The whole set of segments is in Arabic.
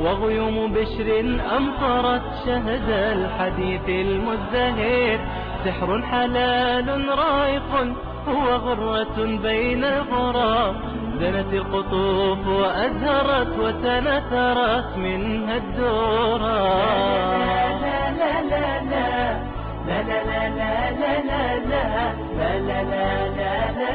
وغيوم بشر أمطرت شهد الحديث المزدهر. سحر حلال رائق وغرة بين الغراب، دنت القطوف وأزهرت وتنثرت منها الدورة. لا لا لا لا لا لا لا لا لا لا لا لا لا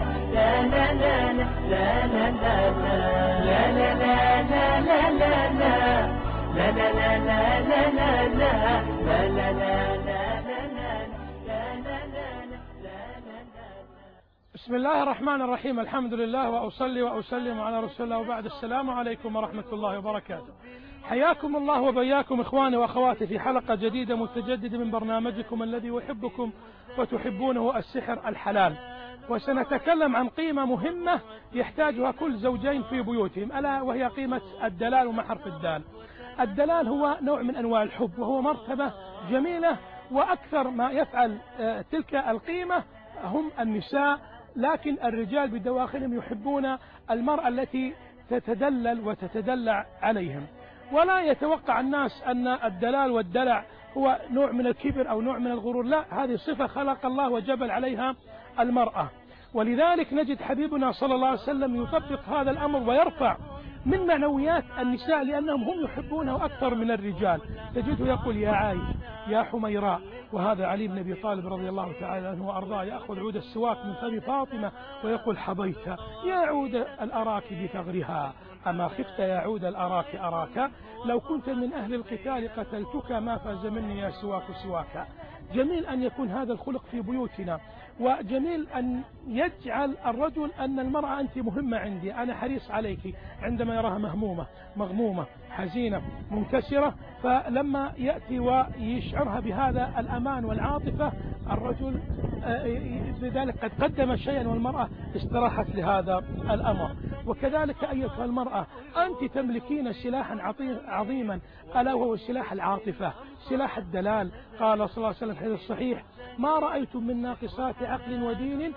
بسم الله الرحمن الرحيم. الحمد لله وأصلي وأسلم على رسول الله، وبعد. السلام عليكم ورحمة الله وبركاته. حياكم الله وبياكم إخواني وأخواتي في حلقة جديدة متجددة من برنامجكم الذي يحبكم وتحبونه، السحر الحلال. وسنتكلم عن قيمة مهمة يحتاجها كل زوجين في بيوتهم، ألا وهي قيمة الدلال ومع حرف الدال. الدلال هو نوع من أنواع الحب، وهو مرتبة جميلة، وأكثر ما يفعل تلك القيمة هم النساء، لكن الرجال بدواخلهم يحبون المرأة التي تتدلل وتتدلع عليهم. ولا يتوقع الناس أن الدلال والدلع هو نوع من الكبر أو نوع من الغرور، لا، هذه صفة خلق الله وجبل عليها المرأة. ولذلك نجد حبيبنا صلى الله عليه وسلم يطبق هذا الأمر ويرفع من معنويات النساء، لأنهم هم يحبونه أكثر من الرجال. تجده يقول: يا عائشة، يا حميراء. وهذا علي بن أبي طالب رضي الله تعالى عنه وأرضاه يأخذ عود السواك من فم فاطمة ويقول: حبيت يا عود الأراك بثغرها، أما خفت يا عود الأراك أراك، لو كنت من أهل القتال قتلتك، ما فاز مني يا سواك سواك. جميل أن يكون هذا الخلق في بيوتنا، وجميل أن يجعل الرجل أن المرأة أنت مهمة عندي، أنا حريص عليك، عندما يراها مهمومة مغمومة حزينة منكسرة، فلما يأتي ويشعرها بهذا الأمان والعاطفة، الرجل بذلك قد قدم شيئا والمرأة استراحت لهذا الأمر. وكذلك أيتها المرأة، أنت تملكين سلاحا عظيما، ألا وهو سلاح العاطفة، سلاح الدلال. قال صلى الله عليه وسلم في الحديث الصحيح: ما رأيتم من ناقصات عقل ودين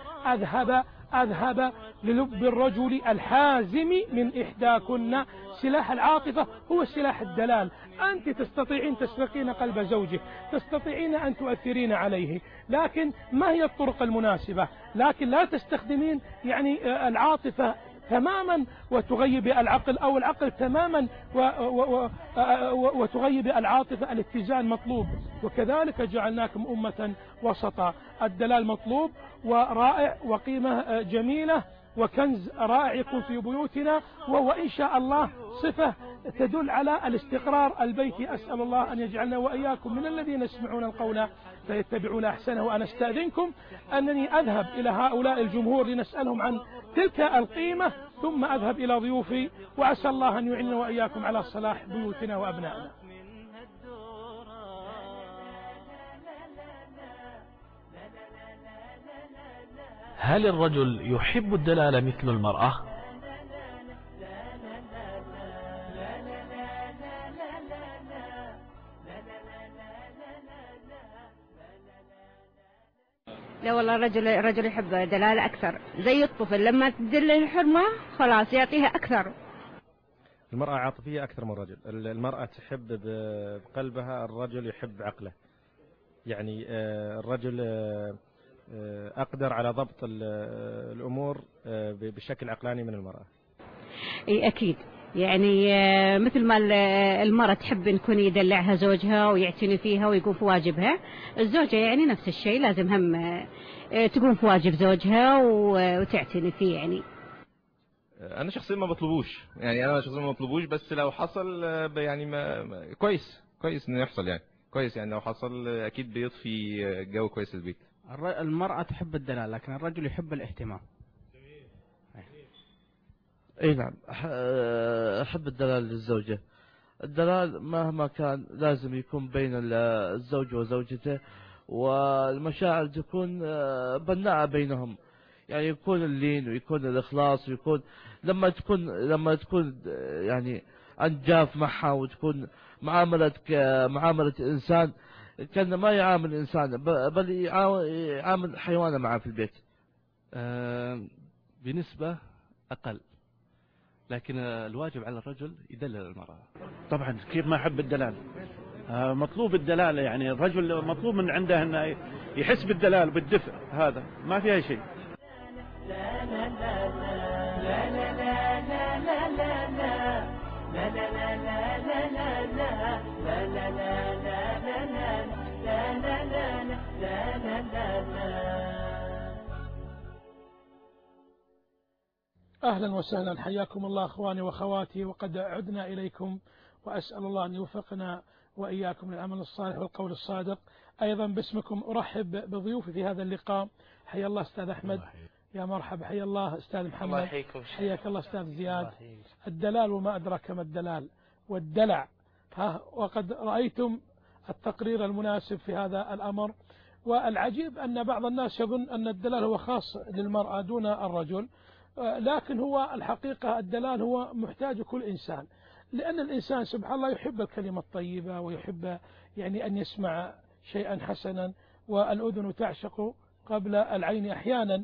أذهب للب الرجل الحازم من إحداكن. سلاح العاطفة هو سلاح الدلال. أنت تستطيعين تسرقين قلب زوجك، تستطيعين أن تؤثرين عليه، لكن ما هي الطرق المناسبة؟ لكن لا تستخدمين العاطفة تماما وتغيب العقل، أو العقل تماما وتغيب العاطفة. الاتزان مطلوب. وكذلك جعلناكم أمة وسطا. الدلال مطلوب ورائع وقيمة جميلة وكنز رائع يكون في بيوتنا، وهو إن شاء الله صفة تدل على الاستقرار البيتي. أسأل الله أن يجعلنا وإياكم من الذين يسمعون القول فيتبعون أحسنه. وأنا أستأذنكم أنني أذهب إلى هؤلاء الجمهور لنسألهم عن تلك القيمة، ثم أذهب إلى ضيوفي، وأسأل الله أن يعيننا وإياكم على صلاح بيوتنا وأبنائنا. هل الرجل يحب الدلال مثل المرأة؟ لا والله، الرجل يحب دلالة أكثر، زي الطفل لما تدل الحرمة خلاص يعطيها أكثر. المرأة عاطفية أكثر من الرجل. المرأة تحب بقلبها، الرجل يحب عقله. يعني الرجل أقدر على ضبط الأمور بشكل عقلاني من المرأة. أي أكيد، يعني مثل ما المرأة تحب أن يكون يدلعها زوجها ويعتني فيها ويقوم في واجبها، الزوجة يعني نفس الشيء، لازم هم تقوم في واجب زوجها وتعتني فيه. يعني أنا شخصيا ما بطلبوش، بس لو حصل يعني كويس إنه يحصل، يعني كويس، يعني لو حصل أكيد بيضفي جو كويس للبيت. المرأة تحب الدلال، لكن الرجل يحب الاهتمام. اي نعم، احب الدلال للزوجة. الدلال مهما كان لازم يكون بين الزوج وزوجته، والمشاعر تكون بناءة بينهم، يعني يكون اللين ويكون الإخلاص، ويكون لما تكون يعني أنت جاف معها، وتكون معاملتك معاملة إنسان، كان ما يعامل إنسان بل يعامل حيوانا معه في البيت. بنسبة أقل، لكن الواجب على الرجل يدلل المرأة. طبعا كيف ما أحب الدلال، مطلوب الدلال، يعني الرجل مطلوب من عنده أنه يحس بالدلال بالدفء، هذا ما فيها شيء. لا لا لا لا لا لا لا لا لا لا لا لا لا لا لا لا لا لا لا. أهلا وسهلا، حياكم الله أخواني وأخواتي، وقد عدنا إليكم، وأسأل الله أن يوفقنا وإياكم للعمل الصالح والقول الصادق. أيضا باسمكم أرحب بضيوفي في هذا اللقاء. حيا الله أستاذ أحمد، يا مرحبا. حيا الله أستاذ محمد، حياك الله أستاذ زياد. الدلال وما أدراك ما الدلال والدلع، وقد رأيتم التقرير المناسب في هذا الأمر. والعجيب أن بعض الناس يظن أن الدلال هو خاص للمرأة دون الرجل، لكن هو الحقيقة الدلال هو محتاج كل إنسان، لأن الإنسان سبحان الله يحب الكلمة الطيبة، ويحب يعني أن يسمع شيئا حسنا، والأذن تعشق قبل العين أحيانا.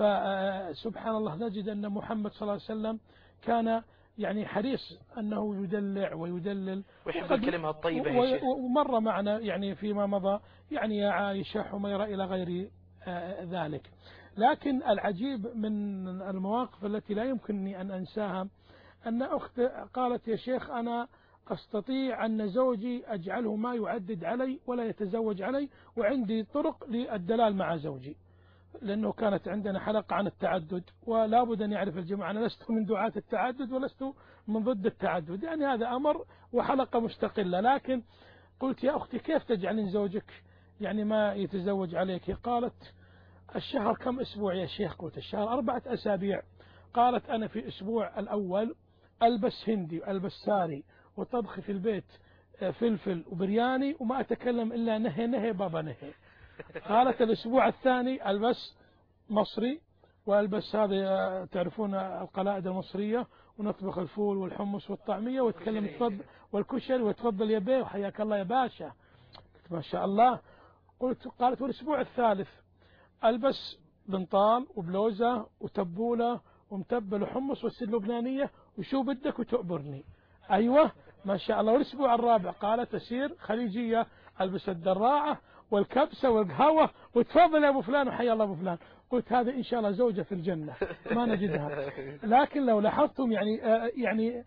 فسبحان الله نجد أن محمد صلى الله عليه وسلم كان يعني حريص أنه يدلع ويدلل ويحب الكلمة الطيبة. ومر معنا يعني فيما مضى يعني يا عائشة حميرة إلى غير ذلك. لكن العجيب من المواقف التي لا يمكنني أن أنساها أن أخت قالت: يا شيخ أنا أستطيع أن زوجي أجعله ما يعدد علي ولا يتزوج علي، وعندي طرق للدلال مع زوجي، لأنه كانت عندنا حلقة عن التعدد، ولا بد أن يعرف الجماعة أنا لست من دعاة التعدد ولست من ضد التعدد، يعني هذا أمر وحلقة مستقلة. لكن قلت: يا أختي كيف تجعلين زوجك يعني ما يتزوج عليك؟ قالت: الشهر كم أسبوع يا شيخ؟ قلت: الشهر 4 أسابيع. قالت: أنا في الأسبوع الأول ألبس هندي وألبس ساري وطبخ في البيت فلفل وبرياني وما أتكلم إلا نهي نهي بابا نهي. قالت: الأسبوع الثاني ألبس مصري وألبس هذا تعرفون القلائد المصرية، ونطبخ الفول والحمص والطعمية وتكلم تفضل والكشري وتفضل يا بيه وحياك الله يا باشا. قلت: ما شاء الله. قالت: والأسبوع الثالث ألبس بنطال وبلوزة وتبولة ومتبل وحمص والسد لبنانية وشو بدك وتؤبرني. أيوة ما شاء الله. والأسبوع الرابع قالت: أسير خليجية ألبس الدراعة والكبسة والقهوة وتفضل يا أبو فلان وحيا الله أبو فلان. قلت: هذا إن شاء الله زوجة في الجنة ما نجدها. لكن لو لاحظتم يعني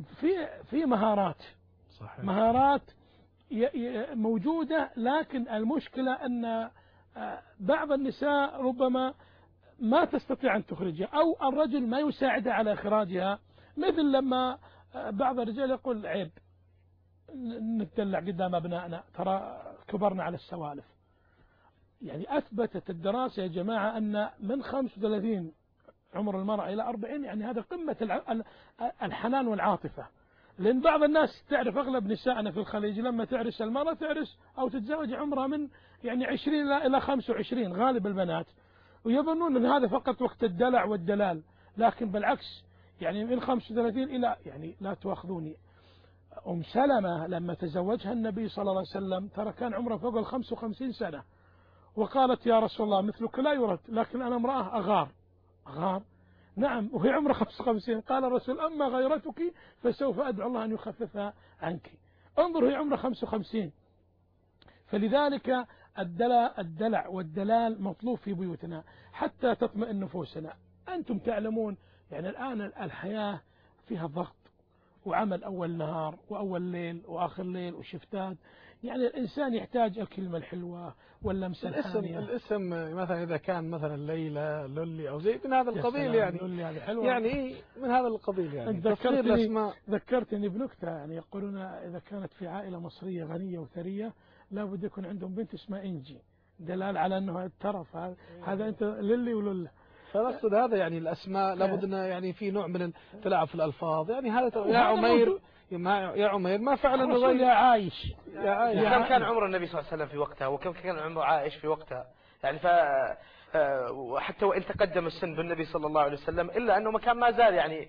في مهارات صحيح. مهارات موجودة، لكن المشكلة أن بعض النساء ربما ما تستطيع أن تخرجها، أو الرجل ما يساعدها على إخراجها. مثل لما بعض الرجال يقول: عيب نتدلع قدام أبنائنا، ترى كبرنا على السوالف. يعني أثبتت الدراسة يا جماعة أن من 35 عمر المرأة إلى 40 يعني هذا قمة الحنان والعاطفة. لأن بعض الناس تعرف أغلب نسائنا في الخليج لما تعرس المرأة تعرس أو تتزوج عمرها من يعني 20 إلى 25 غالب البنات، ويظنون أن هذا فقط وقت الدلع والدلال، لكن بالعكس يعني من 35 إلى يعني لا تواخذوني. أم سلمة لما تزوجها النبي صلى الله عليه وسلم ترى كان عمره فوق 55 سنة، وقالت: يا رسول الله مثلك لا يرد، لكن أنا امرأة أغار. نعم وهي عمره 55. قال الرسول: أما غيرتك فسوف أدعو الله أن يخففها عنك. انظروا هي عمره 55. فلذلك الدلع والدلال مطلوب في بيوتنا حتى تطمئن نفوسنا. أنتم تعلمون يعني الآن الحياة فيها ضغط وعمل أول نهار وأول ليل وآخر ليل وشفتات، يعني الإنسان يحتاج الكلمة الحلوة واللمسة الحانية. الاسم مثلا إذا كان مثلا ليلى لولي أو زي من هذا القبيل يعني من هذا القبيل يعني ذكرتني بنكتة. يعني يقولون إذا كانت في عائلة مصرية غنية وثرية لا بد يكون عندهم بنت اسمها إنجي، دلال على أنه الترف. هذا أنت للي ولله. فنقصد هذا يعني الأسماء لابد أن يعني في نوع من التلاعب في الألفاظ. يعني هذا يا عمير ما فعل الرسول يا عايش. كم كان عمر النبي صلى الله عليه وسلم في وقتها وكم كان عمر عائش في وقتها؟ يعني وحتى وإن تقدم السن بالنبي صلى الله عليه وسلم إلا أنه كان ما زال يعني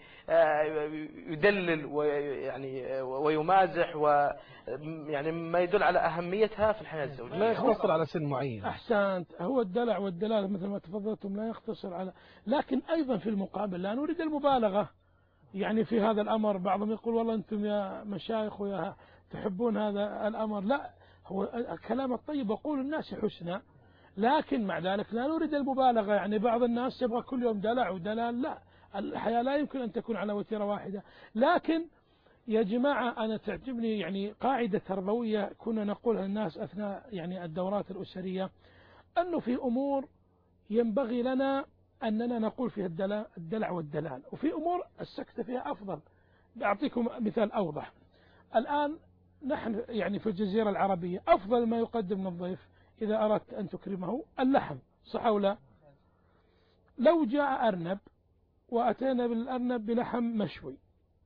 يدلل ويعني ويمازح ويعني ما يدل على أهميتها في الحياة الزوجية. لا يختصر على سن معين. أحسنت. هو الدلع والدلال مثل ما تفضلتم لا يختصر على، لكن أيضا في المقابل لا نريد المبالغة. يعني في هذا الأمر. بعضهم يقول والله أنتم يا مشايخ ويا تحبون هذا الأمر. لا، هو الكلام الطيب وقول الناس حسنى، لكن مع ذلك لا نريد المبالغة. يعني بعض الناس يبغى كل يوم دلع ودلال، لا، الحياة لا يمكن أن تكون على وتيرة واحدة. لكن يا جماعة أنا تعجبني يعني قاعدة تربوية كنا نقولها للناس أثناء يعني الدورات الأسرية، أنه في أمور ينبغي لنا أننا نقول فيها الدلع والدلال، وفي أمور السكت فيها أفضل. أعطيكم مثال أوضح. الآن نحن يعني في الجزيرة العربية أفضل ما يقدم للضيف إذا أردت أن تكرمه اللحم، صح أو لا؟ لو جاء أرنب وأتينا بالأرنب بلحم مشوي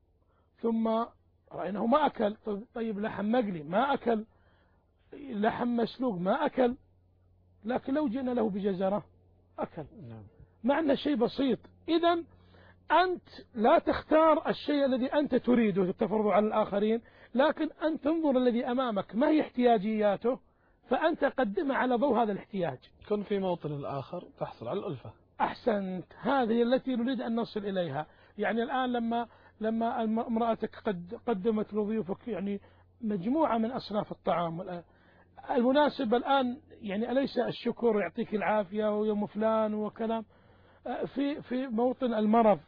ثم رأيناه ما أكل، طيب لحم مقلي ما أكل، لحم مسلوق ما أكل، لكن لو جئنا له بجزرة أكل. معنى شيء بسيط. إذن أنت لا تختار الشيء الذي أنت تريده تفرضه على الآخرين، لكن أن تنظر الذي أمامك ما هي احتياجياته فأنت قدمه على ضوء هذا الاحتياج. كن في موطن الآخر تحصل على الألفة. أحسنت، هذه التي نريد أن نصل إليها. يعني الآن لما امرأتك قدمت لضيوفك يعني مجموعة من أصناف الطعام المناسب الآن، يعني أليس الشكر يعطيك العافية ويوم فلان وكلام في موطن المرض.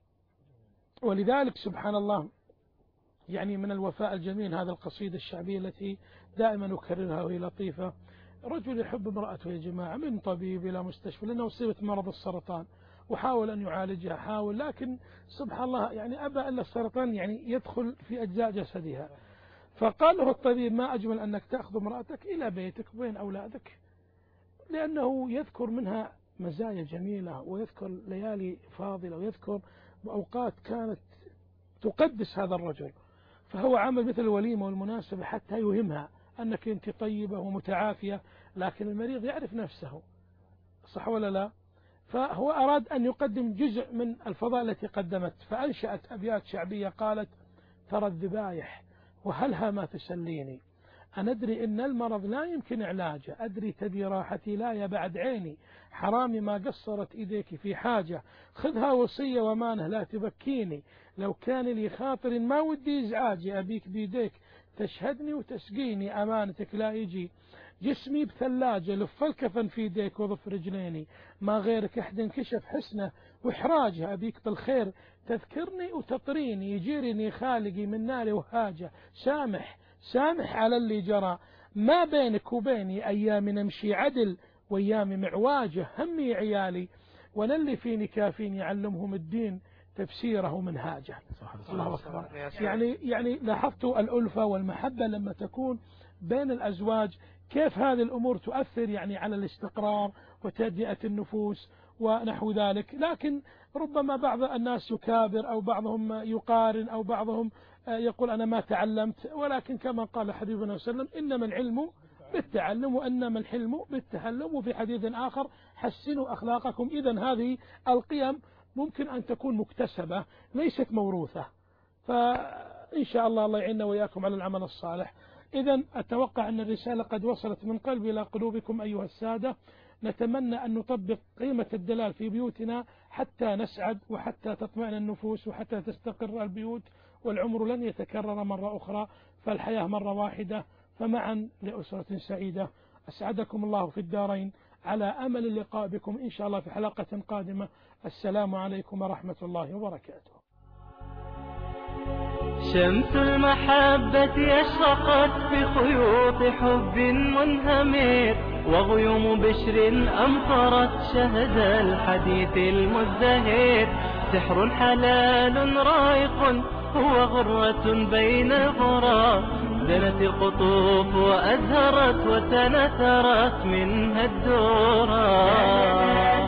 ولذلك سبحان الله يعني من الوفاء الجميل هذا القصيدة الشعبية التي دائما أكررها وهي لطيفة. رجل يحب امرأته يا جماعة من طبيب إلى مستشفى لأنه أصيبت مرض السرطان وحاول أن يعالجها، حاول، لكن سبحان الله يعني أبى أن السرطان يعني يدخل في أجزاء جسدها. فقال له الطبيب ما أجمل أنك تأخذ امرأتك إلى بيتك وبين أولادك، لأنه يذكر منها مزايا جميلة ويذكر ليالي فاضلة ويذكر أوقات كانت تقدس هذا الرجل. فهو عمل مثل الوليمة والمناسبة حتى يوهمها أنك أنت طيبة ومتعافية، لكن المريض يعرف نفسه، صح ولا لا؟ فهو أراد أن يقدم جزء من الفضاء التي قدمت، فأنشأت أبيات شعبية قالت ترى الذبايح وهلها ما تسليني، أنا أدري إن المرض لا يمكن علاجه، أدري تبي راحتي لا يا بعد عيني، حرامي ما قصرت إيديك في حاجة، خذها وصية ومانه لا تبكيني، لو كان لي خاطر ما ودي إزعاجي أبيك بيديك تشهدني وتسقيني، أمانتك لا يجي جسمي بثلاجة، لف الكفن في يديك وضف رجليني، ما غيرك أحد انكشف حسنه وإحراجه، أبيك بالخير تذكرني وتطريني، يجيرني خالقي من نار وهاجة، سامح على اللي جرى، ما بينك وبيني أيام نمشي عدل وأيام معواجه، همي عيالي وانا اللي فيني كافين يعلمهم الدين تفسيره منهاجه. الله أكبر. يعني لاحظتوا الألفة والمحبة لما تكون بين الأزواج كيف هذه الأمور تؤثر يعني على الاستقرار وتهدئة النفوس ونحو ذلك. لكن ربما بعض الناس يكابر أو بعضهم يقارن أو بعضهم يقول أنا ما تعلمت، ولكن كما قال حبيبنا صلى الله عليه وسلم إنما العلم بالتعلم وإنما الحلم بالتحلم، وفي حديث آخر حسنوا أخلاقكم. إذن هذه القيم ممكن أن تكون مكتسبة ليست موروثة، فإن شاء الله يعيننا وإياكم على العمل الصالح. إذن أتوقع أن الرسالة قد وصلت من قلبي إلى قلوبكم أيها السادة. نتمنى أن نطبق قيمة الدلال في بيوتنا حتى نسعد وحتى تطمئن النفوس وحتى تستقر البيوت، والعمر لن يتكرر مرة أخرى، فالحياة مرة واحدة، فمعا لأسرة سعيدة. أسعدكم الله في الدارين، على أمل اللقاء بكم إن شاء الله في حلقة قادمة. السلام عليكم ورحمة الله وبركاته. شمس المحبة أشرقت بخيوط حب منهمر، وغيوم بشر أمطرت شهد الحديث المزدهر، سحر حلال رائق هو غرة بين الغرى، دنت القطوف وأزهرت وتنثرت منها الدورة.